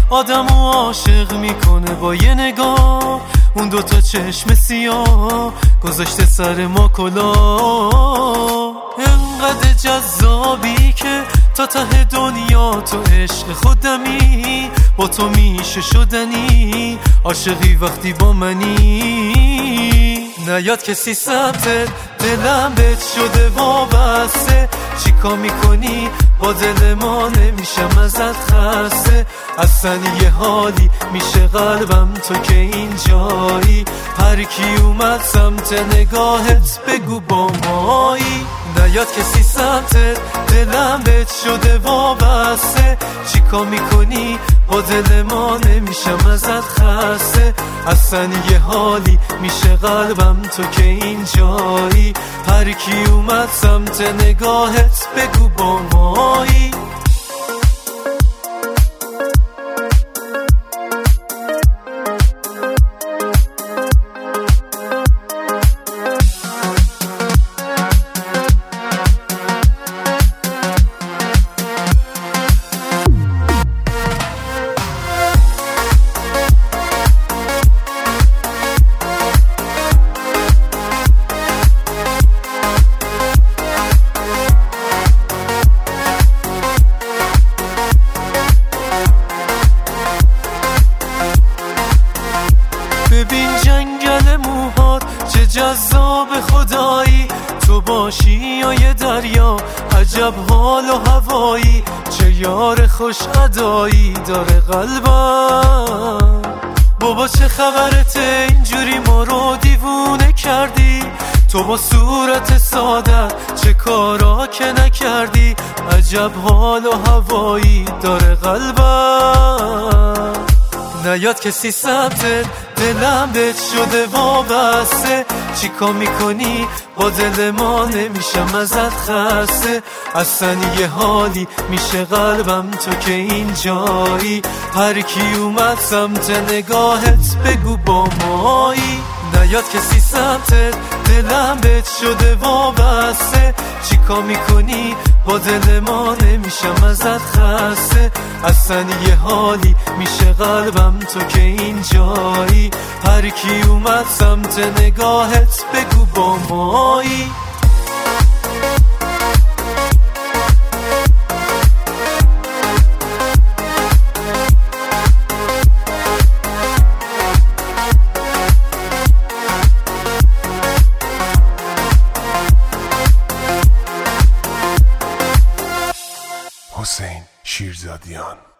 آدمو عاشق میکنه با یه نگاه. اون دوتا چشم سیاه گذاشته سر ما کلا. انقدر جذابی که تا ته دنیا تو عشق خودمی. با تو میشه شدنی، عاشقی وقتی با منی. نیاد کسی سمتت، دلم بهت شده وابسته. چیکار میکنی با دل ما؟ نمیشم ازت خسته. اصلا یه حالی میشه قلبم تو که اینجایی. هر کی اومد سمت نگاهت بگو با مایی. نیاد کسی سمتت، دلم بهت شده وابسته. چیکار میکنی با دل ما؟ نمیشم ازت خسته. اصلا یه حالی میشه قلبم تو که اینجایی. هر کی اومد سمت نگاهت بگو با مایی. ببین جنگل موهات چه جذاب خدایی. تو باشی یا یه دریا، عجب حال و هوایی. چه یار خوش ادایی داره قلبم. بابا چه خبرته اینجوری ما رو دیوونه کردی؟ تو با صورت ساده چه کارا که نکردی؟ عجب حال و هوایی داره قلبم. نیاد کسی سمتت، دلم بهت شده وابسته. چیکار میکنی با دل ما؟ نمیشم ازت خسته. اصلا یه حالی میشه قلبم تو که اینجایی. هر کی اومد سمت نگاهت بگو با مایی. نیاد کسی سمتت، دلم بهت شده وابسته. چیکار میکنی با دل ما؟ نمیشم ازت خسته. اصلا یه حالی میشه قلبم تو که اینجایی. هر کی اومد سمت نگاهت بگو با مایی. حسین شیرزادیان.